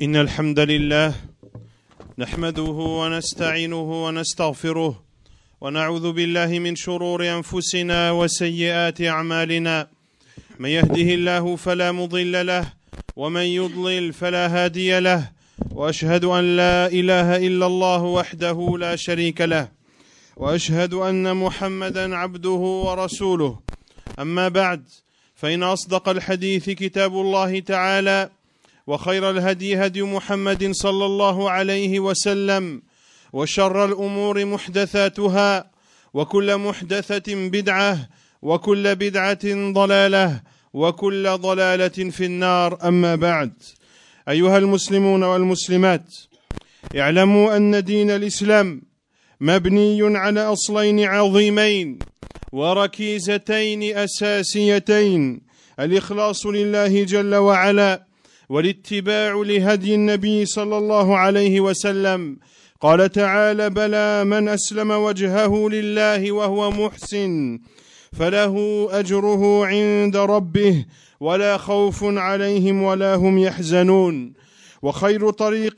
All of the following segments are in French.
إن الحمد لله نحمده ونستعينه ونستغفره ونعوذ بالله من شرور أنفسنا وسيئات أعمالنا. من يهده الله فلا مضل له ومن يضلل فلا هادي له، وأشهد أن لا إله إلا الله وحده لا شريك له، وأشهد أن محمدا عبده ورسوله. أما بعد، فإن أصدق الحديث كتاب الله تعالى، وخير الهدي هدي محمد صلى الله عليه وسلم، وشر الأمور محدثاتها، وكل محدثة بدعة، وكل بدعة ضلالة، وكل ضلالة في النار. أما بعد، أيها المسلمون والمسلمات، اعلموا أن دين الإسلام مبني على أصلين عظيمين وركيزتين أساسيتين: الإخلاص لله جل وعلا، والاتباع لهدي النبي صلى الله عليه وسلم. قال تعالى: بلى من أسلم وجهه لله وهو محسن فله أجره عند ربه ولا خوف عليهم ولا هم يحزنون. وخير طريق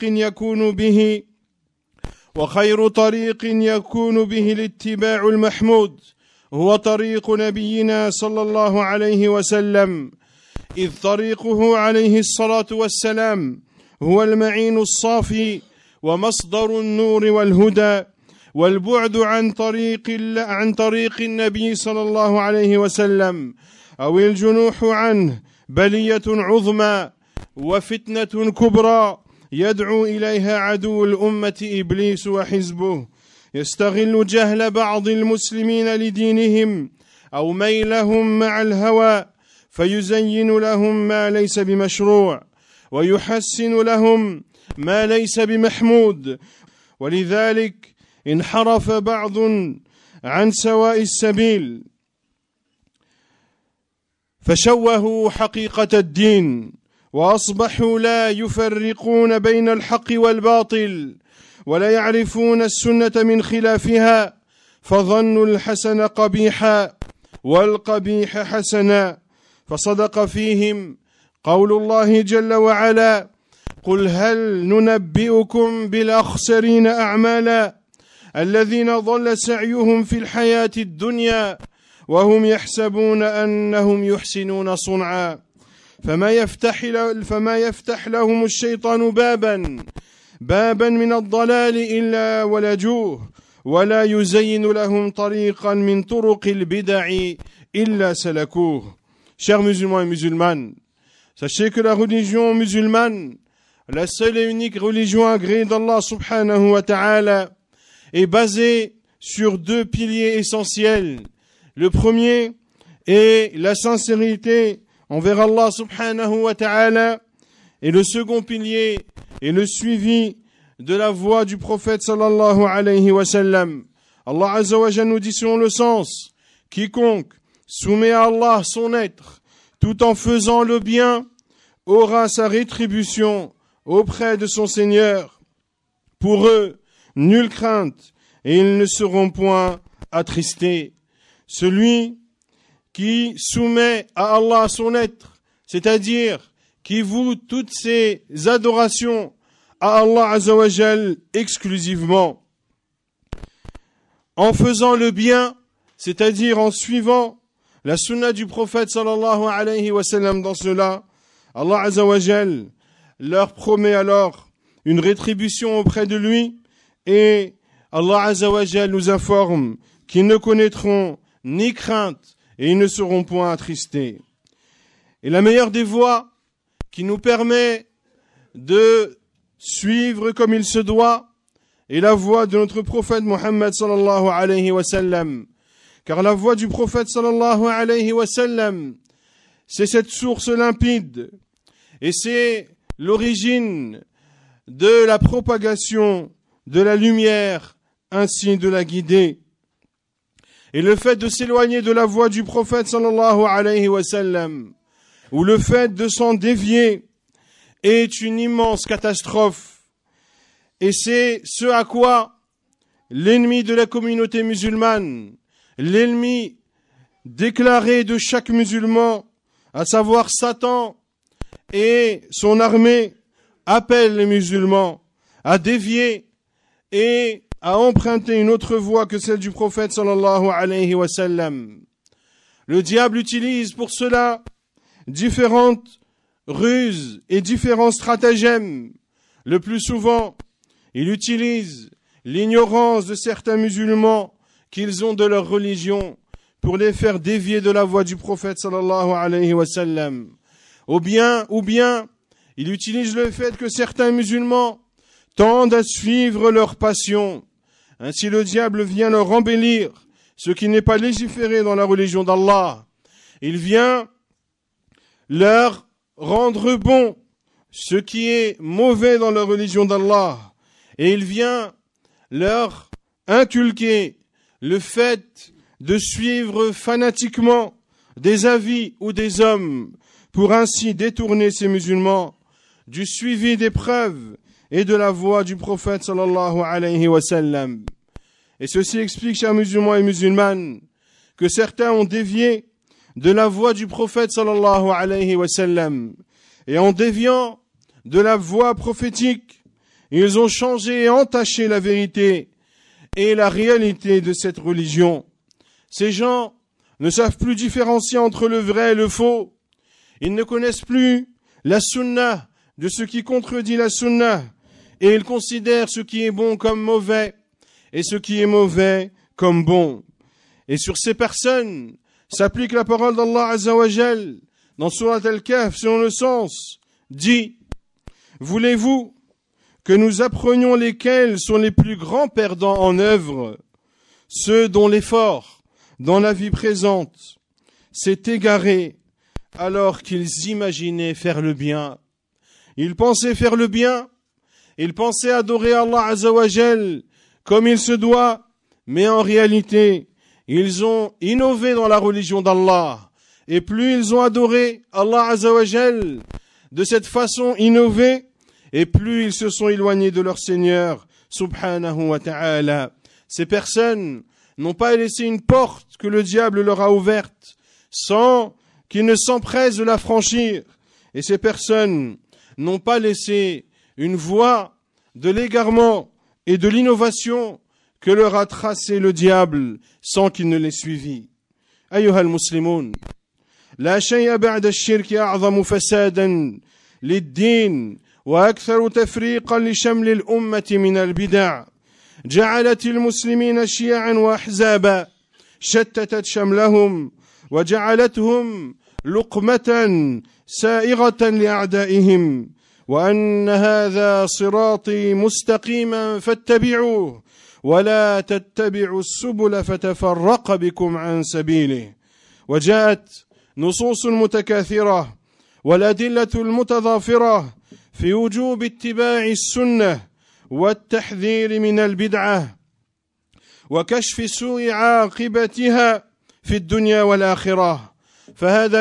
يكون به الاتباع المحمود هو طريق نبينا صلى الله عليه وسلم، إذ طريقه عليه الصلاة والسلام هو المعين الصافي ومصدر النور والهدى. والبعد عن طريق النبي صلى الله عليه وسلم أو الجنوح عنه بلية عظمى وفتنة كبرى يدعو إليها عدو الأمة إبليس وحزبه، يستغل جهل بعض المسلمين لدينهم أو ميلهم مع الهوى فيزين لهم ما ليس بمشروع، ويحسن لهم ما ليس بمحمود. ولذلك انحرف بعض عن سواء السبيل فشوهوا حقيقة الدين، وأصبحوا لا يفرقون بين الحق والباطل، ولا يعرفون السنة من خلافها، فظنوا الحسن قبيحا والقبيح حسنا. فصدق فيهم قول الله جل وعلا: قل هل ننبئكم بالأخسرين أعمالا الذين ضل سعيهم في الحياة الدنيا وهم يحسبون أنهم يحسنون صنعا. فما يفتح لهم الشيطان بابا من الضلال إلا ولجوه، ولا يزين لهم طريقا من طرق البدع إلا سلكوه. Chers musulmans et musulmanes, sachez que la religion musulmane, la seule et unique religion agréée d'Allah subhanahu wa ta'ala, est basée sur deux piliers essentiels. Le premier est la sincérité envers Allah subhanahu wa ta'ala, et le second pilier est le suivi de la voie du prophète sallallahu alayhi wa sallam. Allah azza wa jalla nous dit selon le sens: quiconque soumet à Allah son être tout en faisant le bien aura sa rétribution auprès de son Seigneur. Pour eux, nulle crainte et ils ne seront point attristés. Celui qui soumet à Allah son être, c'est-à-dire qui voue toutes ses adorations à Allah azza wa jal exclusivement, en faisant le bien, c'est-à-dire en suivant la sunna du prophète sallallahu alayhi wa sallam dans cela, Allah azza wa jal leur promet alors une rétribution auprès de lui, et Allah azza wa jal nous informe qu'ils ne connaîtront ni crainte et ils ne seront point attristés. Et la meilleure des voies qui nous permet de suivre comme il se doit est la voie de notre prophète Muhammad sallallahu alayhi wa sallam. Car la voie du prophète sallallahu alayhi wa sallam, c'est cette source limpide et c'est l'origine de la propagation de la lumière ainsi de la guider. Et le fait de s'éloigner de la voie du prophète sallallahu alayhi wa sallam, ou le fait de s'en dévier, est une immense catastrophe. Et c'est ce à quoi l'ennemi de la communauté musulmane, l'ennemi déclaré de chaque musulman, à savoir Satan et son armée, appelle les musulmans à dévier et à emprunter une autre voie que celle du prophète sallallahu alayhi wa sallam. Le diable utilise pour cela différentes ruses et différents stratagèmes. Le plus souvent, il utilise l'ignorance de certains musulmans qu'ils ont de leur religion pour les faire dévier de la voie du prophète sallallahu alayhi wa sallam. Ou bien, il utilise le fait que certains musulmans tendent à suivre leur passion. Ainsi le diable vient leur embellir ce qui n'est pas légiféré dans la religion d'Allah. Il vient leur rendre bon ce qui est mauvais dans la religion d'Allah. Et il vient leur inculquer le fait de suivre fanatiquement des avis ou des hommes pour ainsi détourner ces musulmans du suivi des preuves et de la voie du prophète sallallahu alayhi wa sallam. Et ceci explique, chers musulmans et musulmanes, que certains ont dévié de la voie du prophète sallallahu alayhi wa sallam. Et en déviant de la voie prophétique, ils ont changé et entaché la vérité et la réalité de cette religion. Ces gens ne savent plus différencier entre le vrai et le faux. Ils ne connaissent plus la sunna de ce qui contredit la sunna. Et ils considèrent ce qui est bon comme mauvais et ce qui est mauvais comme bon. Et sur ces personnes s'applique la parole d'Allah Azza wa Jal dans Surat Al-Kahf selon le sens dit: voulez-vous que nous apprenions lesquels sont les plus grands perdants en œuvre? Ceux dont l'effort dans la vie présente s'est égaré alors qu'ils imaginaient faire le bien. Ils pensaient faire le bien, ils pensaient adorer Allah Azza wa Jal comme il se doit, mais en réalité, ils ont innové dans la religion d'Allah. Et plus ils ont adoré Allah Azza wa Jal de cette façon innovée, et plus ils se sont éloignés de leur Seigneur, subhanahu wa ta'ala. Ces personnes n'ont pas laissé une porte que le diable leur a ouverte, sans qu'ils ne s'empressent de la franchir. Et ces personnes n'ont pas laissé une voie de l'égarement et de l'innovation que leur a tracé le diable sans qu'il ne l'ait suivi. أيها المسلمون، لا شيء بعد الشرك أعظم فسادا للدين وأكثر تفريقا لشمل الأمة من البدع. جعلت المسلمين شيعا وأحزابا شتتت شملهم وجعلتهم لقمة سائغة لأعدائهم. وأن هذا صراطي مستقيما فاتبعوه ولا تتبعوا السبل فتفرق بكم عن سبيله. وجاءت نصوص متكاثرة والأدلة المتضافرة في وجوب اتباع السنة والتحذير من البدعة وكشف سوء عاقبتها في الدنيا والآخرة. فهذا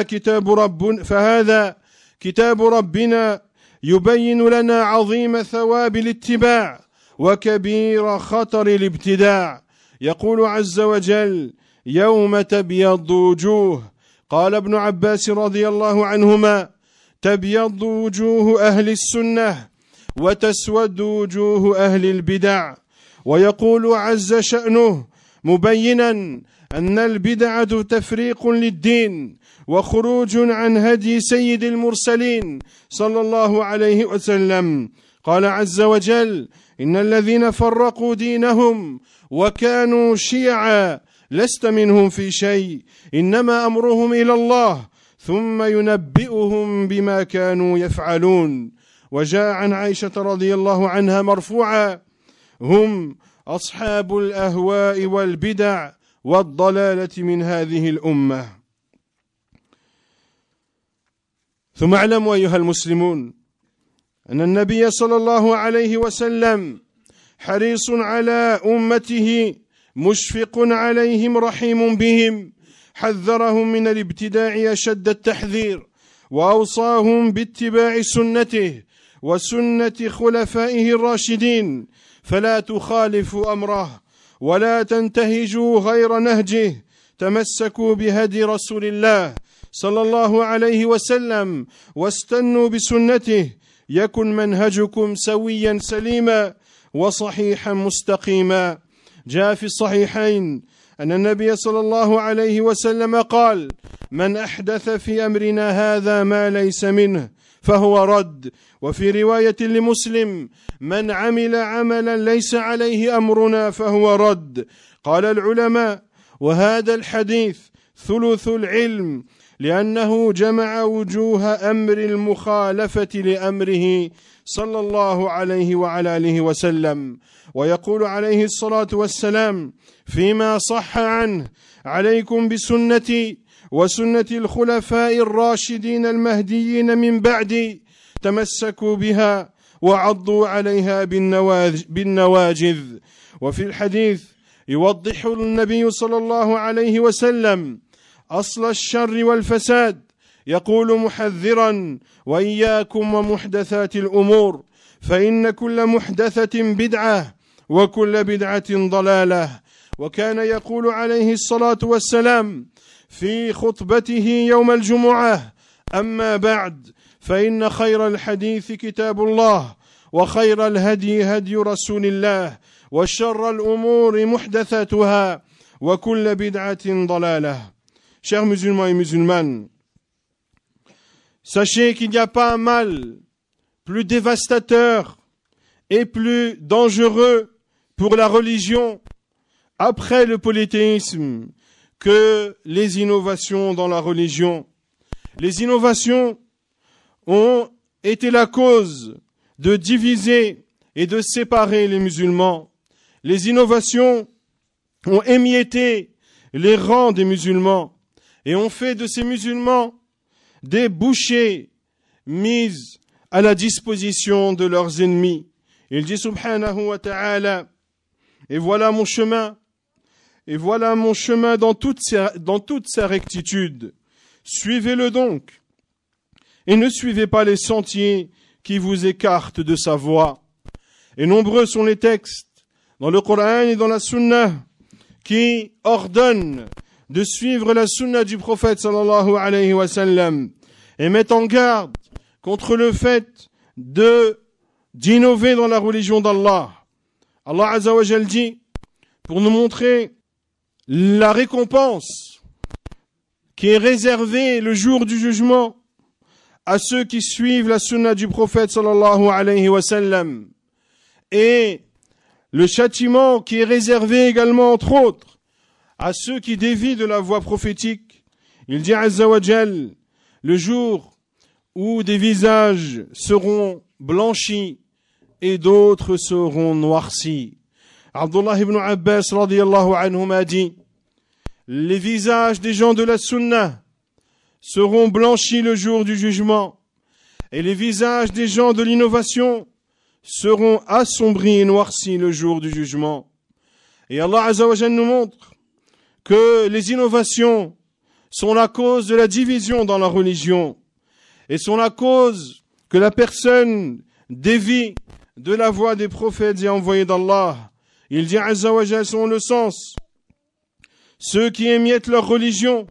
كتاب ربنا يبين لنا عظيم ثواب الاتباع وكبير خطر الابتداع. يقول عز وجل: يوم تبيض وجوه. قال ابن عباس رضي الله عنهما: تبيض وجوه أهل السنة وتسود وجوه أهل البدع. ويقول عز شأنه مبينا أن البدعة تفريق للدين وخروج عن هدي سيد المرسلين صلى الله عليه وسلم. قال عز وجل: إن الذين فرقوا دينهم وكانوا شيعا لست منهم في شيء إنما أمرهم إلى الله ثم ينبئهم بما كانوا يفعلون. وجاء عن عائشة رضي الله عنها مرفوعا: هم أصحاب الأهواء والبدع والضلالة من هذه الأمة. ثم اعلموا أيها المسلمون أن النبي صلى الله عليه وسلم حريص على أمته مشفق عليهم رحيم بهم، حذرهم من الابتداع أشد التحذير وأوصاهم باتباع سنته وسنة خلفائه الراشدين، فلا تخالفوا أمره ولا تنتهجوا غير نهجه، تمسكوا بهدي رسول الله صلى الله عليه وسلم واستنوا بسنته يكن منهجكم سويا سليما وصحيحا مستقيما. جاء في الصحيحين أن النبي صلى الله عليه وسلم قال: من أحدث في أمرنا هذا ما ليس منه فهو رد. وفي رواية لمسلم: من عمل عملا ليس عليه أمرنا فهو رد. قال العلماء: وهذا الحديث ثلث العلم، لأنه جمع وجوه أمر المخالفة لأمره صلى الله عليه وعلى آله وسلم. ويقول عليه الصلاة والسلام فيما صح عنه: عليكم بسنتي وسنة الخلفاء الراشدين المهديين من بعدي، تمسكوا بها وعضوا عليها بالنواجذ. وفي الحديث يوضح النبي صلى الله عليه وسلم أصل الشر والفساد، يقول محذرا: وإياكم ومحدثات الأمور، فإن كل محدثة بدعة وكل بدعة ضلالة. وكان يقول عليه الصلاة والسلام في خطبته يوم الجمعة: أما بعد، فإن خير الحديث كتاب الله، وخير الهدي هدي رسول الله، وشر الأمور محدثاتها، وكل بدعة ضلالة. Chers musulmans et musulmanes, sachez qu'il n'y a pas un mal plus dévastateur et plus dangereux pour la religion après le polythéisme que les innovations dans la religion. Les innovations ont été la cause de diviser et de séparer les musulmans. Les innovations ont émietté les rangs des musulmans et ont fait de ces musulmans des bouchers mis à la disposition de leurs ennemis. Il dit subhanahu wa ta'ala: et voilà mon chemin dans toute sa rectitude. Suivez-le donc, et ne suivez pas les sentiers qui vous écartent de sa voie. Et nombreux sont les textes dans le Coran et dans la Sunna qui ordonnent de suivre la Sunna du prophète sallallahu alayhi wa sallam et mettent en garde contre le fait d'innover dans la religion d'Allah. Allah Azza wa Jal dit, pour nous montrer la récompense qui est réservée le jour du jugement à ceux qui suivent la sunna du prophète sallallahu alayhi wa sallam, et le châtiment qui est réservé également, entre autres, à ceux qui dévient de la voie prophétique. Il dit Azza wa Jal, le jour où des visages seront blanchis et d'autres seront noircis. Abdullah ibn Abbas radiyallahu anhuma dit: les visages des gens de la sunna seront blanchis le jour du jugement, et les visages des gens de l'innovation seront assombris et noircis le jour du jugement. Et Allah Azza wa Jal nous montre que les innovations sont la cause de la division dans la religion, et sont la cause que la personne dévie de la voie des prophètes et envoyés d'Allah. Il dit Azza wa Jal selon le sens: ceux qui émiettent leur religion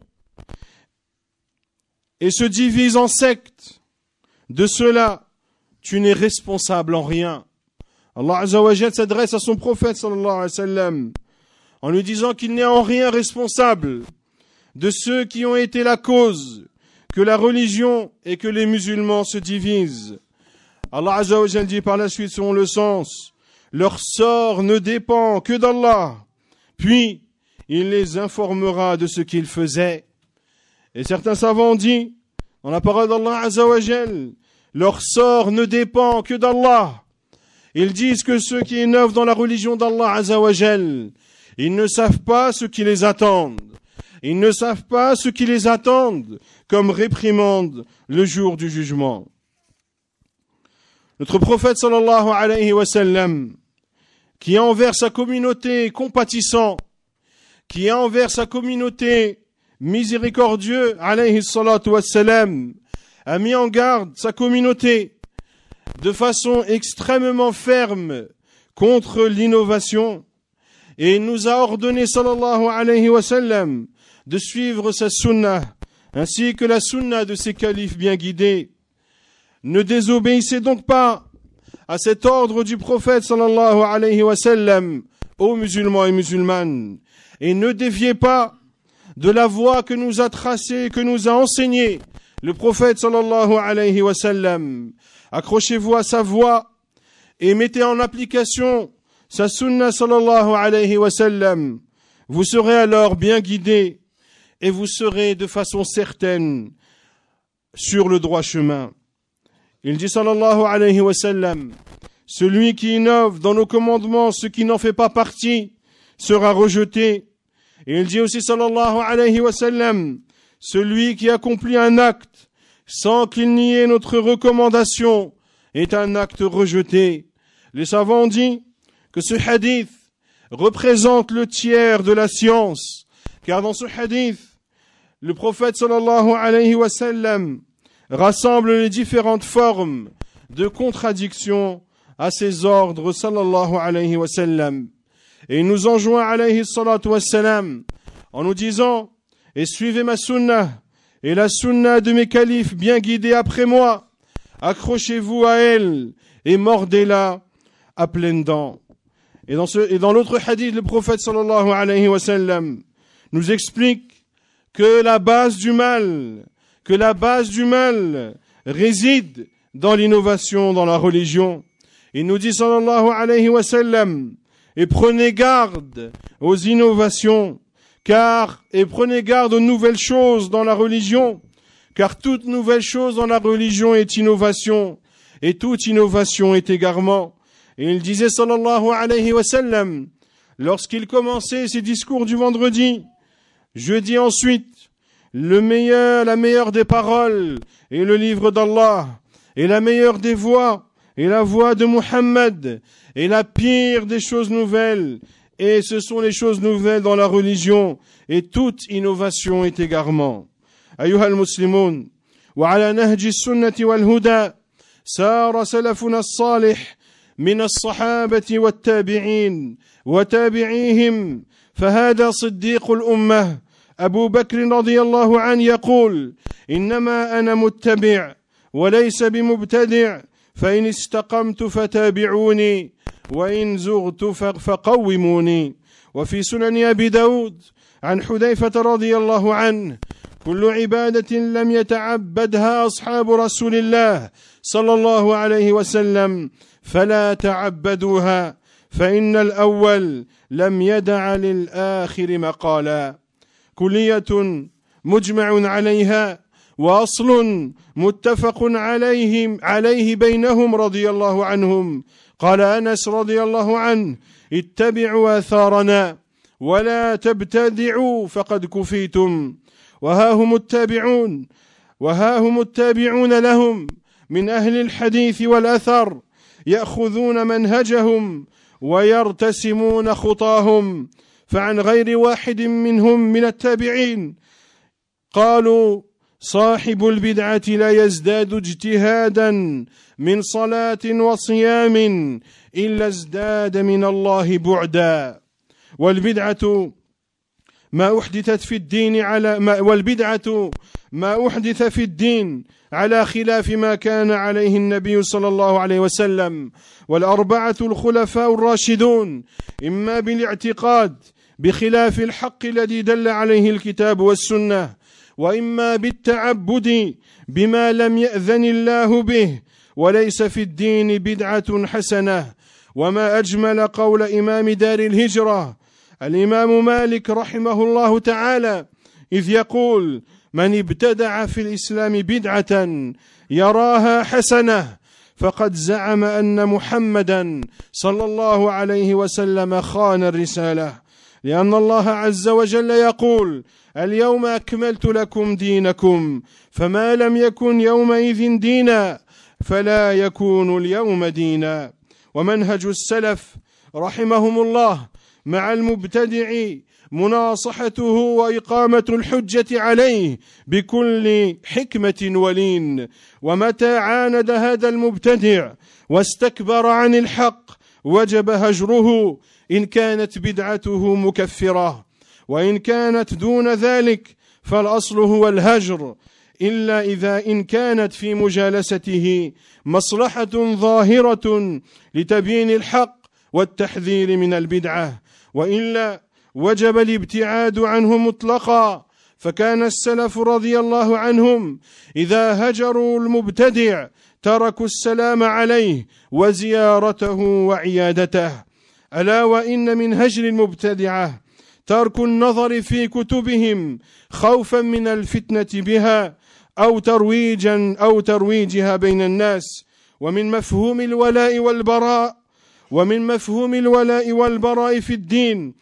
et se divisent en sectes, de cela, tu n'es responsable en rien. Allah Azza wa Jal s'adresse à son prophète sallallahu alayhi wa sallam en lui disant qu'il n'est en rien responsable de ceux qui ont été la cause que la religion et que les musulmans se divisent. Allah Azza wa Jal dit par la suite selon le sens: leur sort ne dépend que d'Allah, puis il les informera de ce qu'ils faisaient. Et certains savants ont dit, dans la parole d'Allah Azza wa Jal, leur sort ne dépend que d'Allah. Ils disent que ceux qui innovent dans la religion d'Allah Azza wa Jal, ils ne savent pas ce qui les attendent. Ils ne savent pas ce qui les attendent comme réprimande le jour du jugement. Notre prophète sallallahu alayhi wa sallam, qui est envers sa communauté compatissant, qui est envers sa communauté miséricordieux, alayhi salatu wassalam, a mis en garde sa communauté de façon extrêmement ferme contre l'innovation, et il nous a ordonné sallallahu alayhi wa sallam de suivre sa sunna ainsi que la sunna de ses califes bien guidés. Ne désobéissez donc pas à cet ordre du prophète sallallahu alayhi wa sallam, ô musulmans et musulmanes, et ne déviez pas de la voie que nous a tracée, que nous a enseignée le prophète sallallahu alayhi wa sallam. Accrochez-vous à sa voie et mettez en application sa sunna sallallahu alayhi wa sallam. Vous serez alors bien guidés et vous serez de façon certaine sur le droit chemin. Il dit sallallahu alayhi wa sallam, celui qui innove dans nos commandements ce qui n'en fait pas partie sera rejeté. Et il dit aussi sallallahu alayhi wa sallam, celui qui accomplit un acte sans qu'il n'y ait notre recommandation est un acte rejeté. Les savants ont dit que ce hadith représente le tiers de la science, car dans ce hadith, le prophète sallallahu alayhi wa sallam rassemble les différentes formes de contradiction à ses ordres sallallahu alayhi wa sallam. Et il nous enjoint alayhi salatu wa sallam en nous disant, et suivez ma sunnah et la sunnah de mes califes bien guidés après moi, accrochez-vous à elle et mordez-la à pleines dents. Et dans l'autre hadith, le prophète sallallahu alayhi wa sallam nous explique que la base du mal réside dans l'innovation dans la religion. Il nous dit sallallahu alayhi wa sallam, et prenez garde aux innovations, et prenez garde aux nouvelles choses dans la religion, car toute nouvelle chose dans la religion est innovation, et toute innovation est égarement. Et il disait sallallahu alayhi wa sallam, lorsqu'il commençait ses discours du vendredi, je dis ensuite, la meilleure des paroles est le livre d'Allah, et la meilleure des voies est la voie de Muhammad, et la pire des choses nouvelles, et ce sont les choses nouvelles dans la religion, et toute innovation est égarement. أيها المسلمون وعلى نهج السنة والهدى سار سلفنا الصالح من الصحابة والتابعين وتابعيهم فهذا صديق الأمة أبو بكر رضي الله عنه يقول إنما أنا متبع وليس بمبتدع فإن استقمت فتابعوني وإن زغت فقوموني. وفي سنن أبي داود عن حذيفة رضي الله عنه كل عبادة لم يتعبدها أصحاب رسول الله صلى الله عليه وسلم فلا تعبدوها فإن الأول لم يدع للآخر مقالا. كلية مجمع عليها وأصل متفق عليه بينهم رضي الله عنهم. قال أنس رضي الله عنه اتبعوا آثارنا ولا تبتدعوا فقد كفيتم. وها هم التابعون لهم من أهل الحديث والأثر يأخذون منهجهم ويرتسمون خطاهم. فعن غير واحد منهم من التابعين قالوا صاحب البدعة لا يزداد اجتهادا من صلاة وصيام إلا ازداد من الله بعدا. والبدعة ما أحدث في الدين على خلاف ما كان عليه النبي صلى الله عليه وسلم والأربعة الخلفاء الراشدون إما بالاعتقاد بخلاف الحق الذي دل عليه الكتاب والسنة وإما بالتعبد بما لم يأذن الله به وليس في الدين بدعة حسنة. وما أجمل قول إمام دار الهجرة الإمام مالك رحمه الله تعالى إذ يقول من ابتدع في الإسلام بدعة يراها حسنة فقد زعم أن محمدا صلى الله عليه وسلم خان الرسالة. لأن الله عز وجل يقول اليوم أكملت لكم دينكم فما لم يكن يومئذ دينا فلا يكون اليوم دينا. ومنهج السلف رحمهم الله مع المبتدع مناصحته وإقامة الحجة عليه بكل حكمة ولين. ومتى عاند هذا المبتدع واستكبر عن الحق وجب هجره إن كانت بدعته مكفرة، وإن كانت دون ذلك فالأصل هو الهجر. إلا إذا إن كانت في مجالسته مصلحة ظاهرة لتبيين الحق والتحذير من البدعة، وإلا وجب الابتعاد عنه مطلقا. فكان السلف رضي الله عنهم إذا هجروا المبتدع تركوا السلام عليه وزيارته وعيادته. ألا وإن من هجر المبتدعة ترك النظر في كتبهم خوفا من الفتنة بها أو ترويجها بين الناس. ومن مفهوم الولاء والبراء في الدين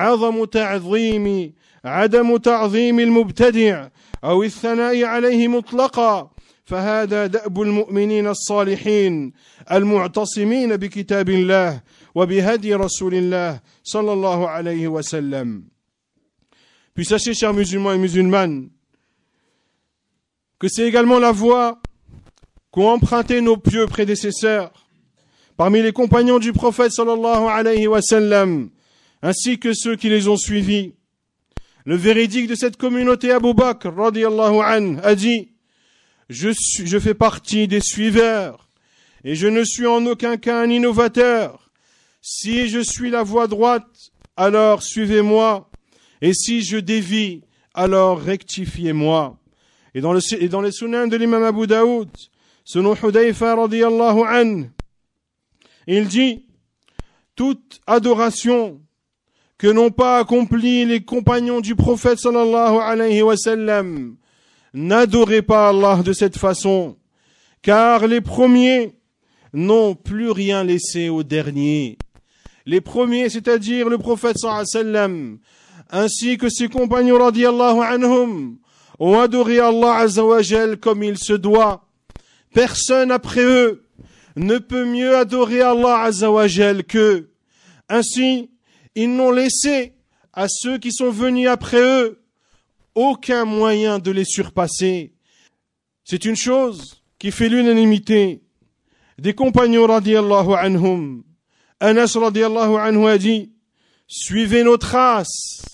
عدم تعظيم المبتدع أو الثناء عليه مطلقا، فهذا دأب المؤمنين الصالحين المعتصمين بكتاب الله وبهدي رسول الله صلى الله عليه وسلم. Puis sachez, chers musulmans et musulmanes, que c'est également la voie qu'ont emprunté nos pieux prédécesseurs parmi les compagnons du prophète sallallahu alayhi wa sallam, ainsi que ceux qui les ont suivis. Le véridique de cette communauté, Abu Bakr radiyallahu anhu, a dit: je fais partie des suiveurs et je ne suis en aucun cas un innovateur. Si je suis la voie droite, alors suivez-moi, et si je dévie, alors rectifiez-moi. Et dans les sunans de l'imam Abu Daoud, selon Hudayfa radiyallahu anhu, il dit: toute adoration que n'ont pas accompli les compagnons du prophète sallallahu alayhi wa sallam, n'adorez pas Allah de cette façon, car les premiers n'ont plus rien laissé aux derniers. Les premiers, c'est-à-dire le prophète sallallahu alayhi wa sallam, ainsi que ses compagnons radiyallahu anhum, ont adoré Allah azza wa jal comme il se doit. Personne après eux ne peut mieux adorer Allah azza wa jal qu'eux. Ainsi, ils n'ont laissé à ceux qui sont venus après eux aucun moyen de les surpasser. C'est une chose qui fait l'unanimité des compagnons radiyallahu anhum. Anas radiyallahu anhu a dit: suivez nos traces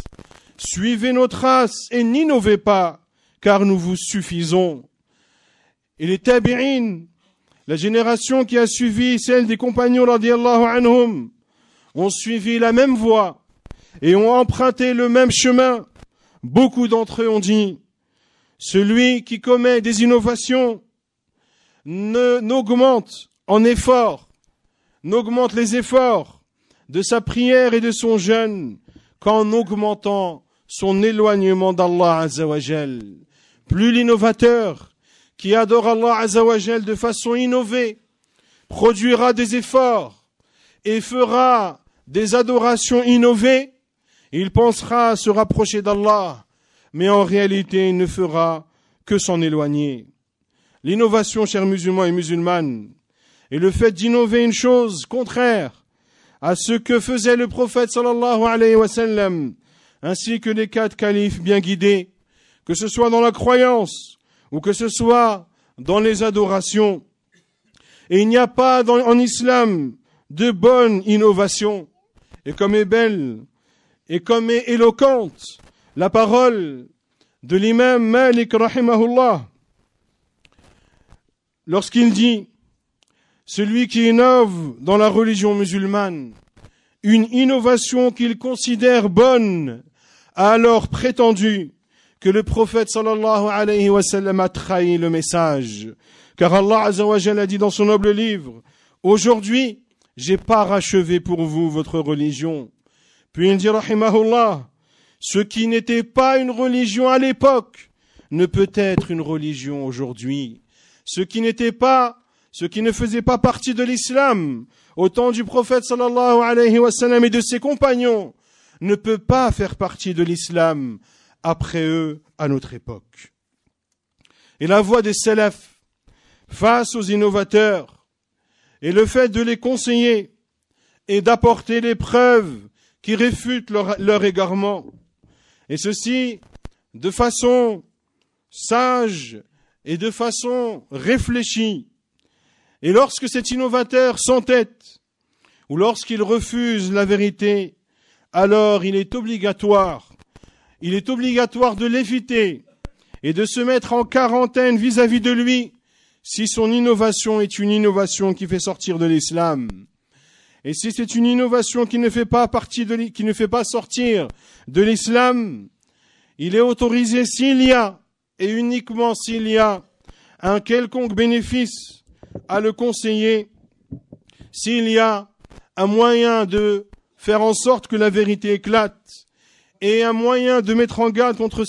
et n'innovez pas, car nous vous suffisons. Et les tabi'in, la génération qui a suivi celle des compagnons radiyallahu anhum, ont suivi la même voie et ont emprunté le même chemin. Beaucoup d'entre eux ont dit: celui qui commet des innovations n'augmente les efforts de sa prière et de son jeûne qu'en augmentant son éloignement d'Allah azza wa jal. Plus l'innovateur qui adore Allah azza wa jal de façon innovée produira des efforts et fera des adorations innovées, il pensera se rapprocher d'Allah, mais en réalité il ne fera que s'en éloigner. L'innovation, chers musulmans et musulmanes, est le fait d'innover une chose contraire à ce que faisait le prophète sallallahu alayhi wa sallam, ainsi que les 4 califes bien guidés, que ce soit dans la croyance ou que ce soit dans les adorations. Et il n'y a pas en islam de bonne innovation. Et comme est belle et comme est éloquente la parole de l'imam Malik rahimahullah, lorsqu'il dit: celui qui innove dans la religion musulmane une innovation qu'il considère bonne a alors prétendu que le prophète sallallahu alayhi wa sallam a trahi le message. Car Allah azza wa jalla a dit dans son noble livre: aujourd'hui, j'ai parachevé pour vous votre religion. Puis il dit rahimahullah: ce qui n'était pas une religion à l'époque ne peut être une religion aujourd'hui. Ce qui ne faisait pas partie de l'islam au temps du prophète sallallahu alayhi wa sallam et de ses compagnons ne peut pas faire partie de l'islam après eux à notre époque. Et la voix des salafs face aux innovateurs et le fait de les conseiller et d'apporter les preuves qui réfutent leur égarement, et ceci de façon sage et de façon réfléchie. Et lorsque cet innovateur s'entête ou lorsqu'il refuse la vérité, alors il est obligatoire de l'éviter et de se mettre en quarantaine vis-à-vis de lui si son innovation est une innovation qui fait sortir de l'islam. Et si c'est une innovation qui ne fait pas sortir de l'islam, il est autorisé s'il y a, et uniquement s'il y a, un quelconque bénéfice à le conseiller, s'il y a un moyen de faire en sorte que la vérité éclate, et un moyen de mettre en garde contre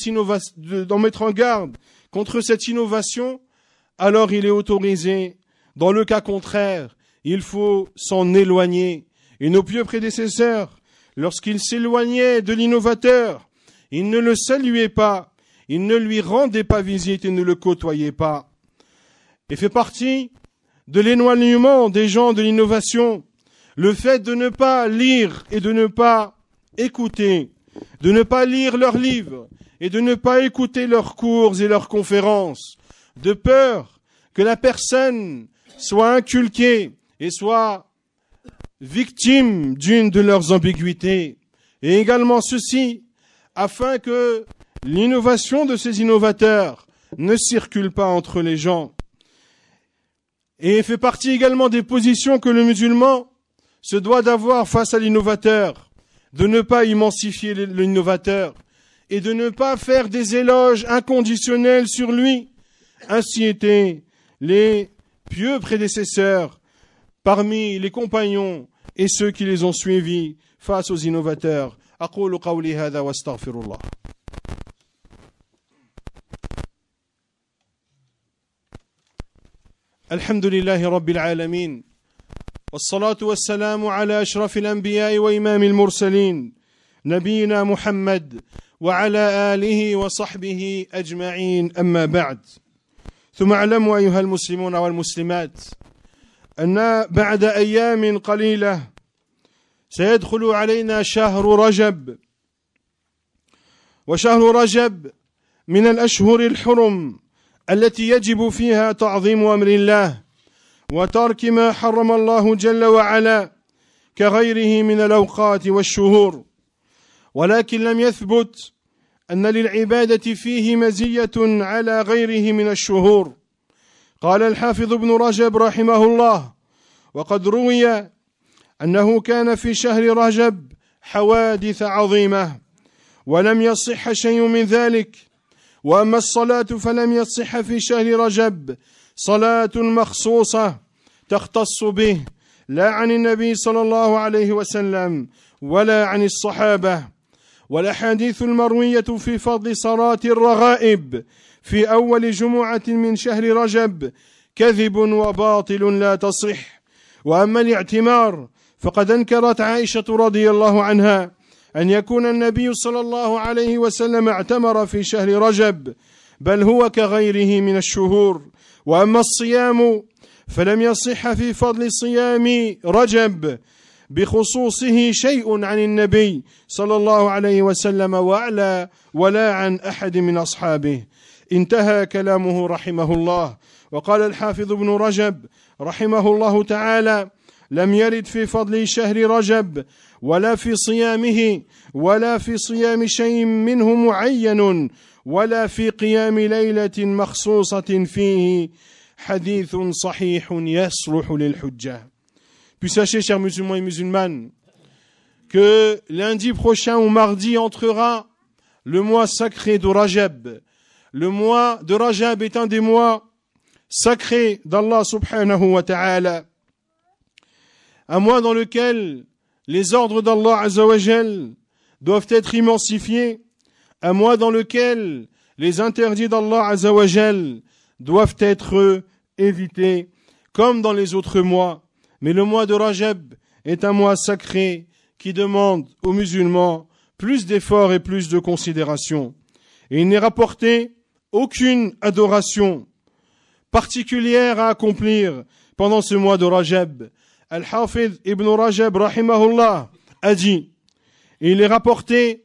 cette innovation, alors il est autorisé. Dans le cas contraire, il faut s'en éloigner. Et nos pieux prédécesseurs, lorsqu'ils s'éloignaient de l'innovateur, ils ne le saluaient pas, ils ne lui rendaient pas visite et ne le côtoyaient pas. Et fait partie de l'éloignement des gens de l'innovation, le fait de ne pas lire et de ne pas écouter, de ne pas lire leurs livres et de ne pas écouter leurs cours et leurs conférences, de peur que la personne soit inculquée et soit victime d'une de leurs ambiguïtés. Et également ceci, afin que l'innovation de ces innovateurs ne circule pas entre les gens. Et fait partie également des positions que le musulman se doit d'avoir face à l'innovateur, de ne pas immensifier l'innovateur et de ne pas faire des éloges inconditionnels sur lui. Ainsi étaient les pieux prédécesseurs parmi les compagnons et ceux qui les ont suivis face aux innovateurs. أقول قولي هذا واستغفر الله. الحمد لله رب العالمين والصلاة والسلام على أشرف الأنبياء وإمام المرسلين نبينا محمد وعلى آله وصحبه أجمعين أما بعد ثم اعلموا أيها المسلمون والمسلمات أن بعد أيام قليلة سيدخل علينا شهر رجب وشهر رجب من الأشهر الحرم التي يجب فيها تعظيم أمر الله وترك ما حرم الله جل وعلا كغيره من الأوقات والشهور ولكن لم يثبت أن للعبادة فيه مزية على غيره من الشهور. قال الحافظ ابن رجب رحمه الله وقد روي أنه كان في شهر رجب حوادث عظيمة ولم يصح شيء من ذلك. وأما الصلاة فلم يصح في شهر رجب صلاة مخصوصة تختص به لا عن النبي صلى الله عليه وسلم ولا عن الصحابة. والأحاديث المروية في فضل صلاة الرغائب في أول جمعة من شهر رجب كذب وباطل لا تصح. وأما الاعتمار فقد أنكرت عائشة رضي الله عنها أن يكون النبي صلى الله عليه وسلم اعتمر في شهر رجب بل هو كغيره من الشهور. وأما الصيام فلم يصح في فضل صيام رجب بخصوصه شيء عن النبي صلى الله عليه وسلم ولا عن أحد من أصحابه. انتهى كلامه رحمه الله. وقال الحافظ ابن رجب رحمه الله تعالى لم يرد في فضل شهر رجب ولا في صيامه ولا في صيام شيء منه معين ولا في قيام ليلة مخصوصة فيه حديث صحيح يصلح للحجة. Puis sachez, chers musulmans et musulmanes, que lundi prochain ou mardi entrera le mois sacré de Rajab. Le mois de Rajab est un des mois sacrés d'Allah subhanahu wa ta'ala. Un mois dans lequel les ordres d'Allah azza wa jal doivent être immensifiés. Un mois dans lequel les interdits d'Allah azza wa jal doivent être évités, comme dans les autres mois. Mais le mois de Rajab est un mois sacré qui demande aux musulmans plus d'efforts et plus de considération. Et il n'est rapporté aucune adoration particulière à accomplir pendant ce mois de Rajab. Al-Hafidh ibn Rajab rahimahullah a dit, et il est rapporté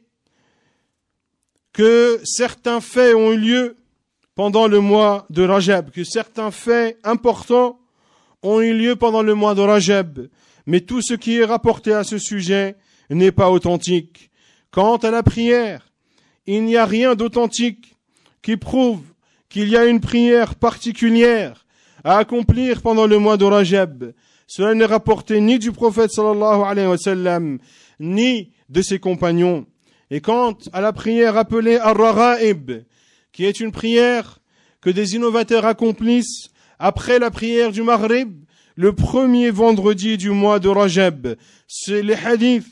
que certains faits ont eu lieu pendant le mois de Rajab, que certains faits importants ont eu lieu pendant le mois de Rajab, mais tout ce qui est rapporté à ce sujet n'est pas authentique. Quant à la prière, il n'y a rien d'authentique, qui prouve qu'il y a une prière particulière à accomplir pendant le mois de Rajab. Cela n'est rapporté ni du prophète sallallahu alayhi wa sallam, ni de ses compagnons. Et quant à la prière appelée Ar-Raghaib, qui est une prière que des innovateurs accomplissent après la prière du Maghrib, le premier vendredi du mois de Rajab. Les hadiths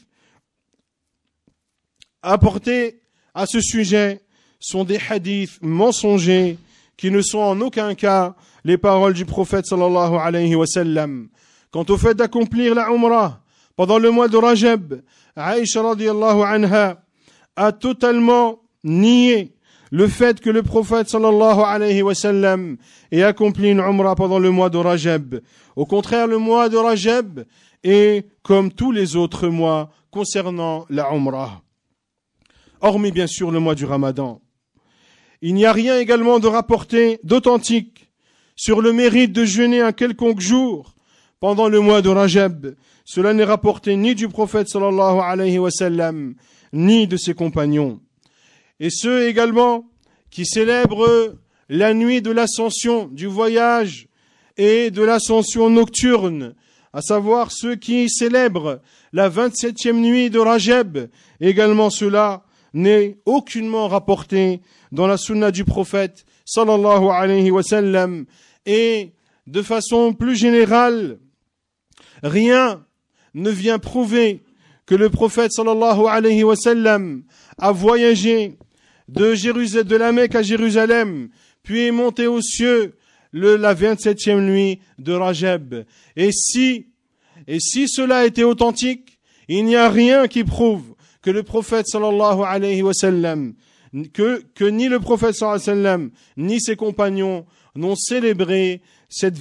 apportés à ce sujet sont des hadiths mensongers qui ne sont en aucun cas les paroles du prophète sallallahu alayhi wa sallam. Quant au fait d'accomplir la Umrah pendant le mois de Rajab, Aïcha radiyallahu anha a totalement nié le fait que le prophète sallallahu alayhi wa sallam ait accompli une Umrah pendant le mois de Rajab. Au contraire, le mois de Rajab est comme tous les autres mois concernant la Umrah. Hormis bien sûr le mois du Ramadan. Il n'y a rien également de rapporté d'authentique sur le mérite de jeûner un quelconque jour pendant le mois de Rajab. Cela n'est rapporté ni du prophète sallallahu alayhi wa sallam, ni de ses compagnons. Et ceux également qui célèbrent la nuit de l'ascension, du voyage et de l'ascension nocturne, à savoir ceux qui célèbrent la 27e nuit de Rajab, également cela n'est aucunement rapporté dans la sunna du prophète sallallahu alayhi wa sallam. Et de façon plus générale, rien ne vient prouver que le prophète sallallahu alayhi wa sallam a voyagé de la Mecque à Jérusalem, puis est monté aux cieux la 27e nuit de Rajab. Et si cela était authentique, il n'y a rien qui prouve que le prophète sallallahu alayhi wa sallam, que ni le prophète sallallahu alayhi wa sallam, ni ses compagnons n'ont célébré cette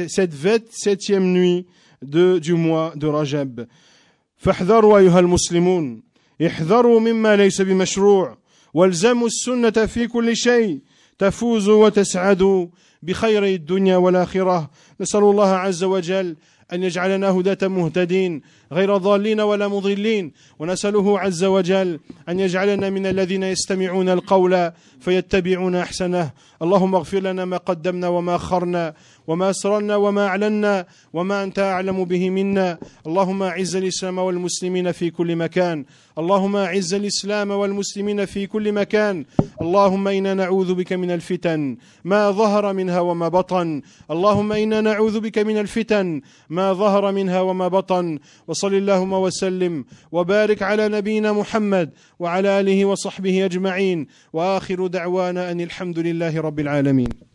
27e nuit du mois de Rajab. فاحذروا أيها المسلمون احذروا مما ليس بمشروع والزموا السنة في كل شيء تفوزوا وتسعدوا بخير الدنيا والآخرة. نسأل الله عز وجل أن يجعلنا هداة مهتدين غير ضالين ولا مضلين، ونسأله عز وجل أن يجعلنا من الذين يستمعون القول فيتبعون أحسنه. اللهم اغفر لنا ما قدمنا وما أخرنا وما أسررنا وما أعلنا وما أنت أعلم به منا. اللهم أعز الإسلام والمسلمين في كل مكان. اللهم أعز الإسلام والمسلمين في كل مكان. اللهم إنا نعوذ بك من الفتن ما ظهر منها وما بطن. اللهم إنا نعوذ بك من الفتن ما ظهر منها وما بطن. وصل اللهم وسلم وبارك على نبينا محمد وعلى آله وصحبه أجمعين، وآخر دعوانا أن الحمد لله رب العالمين.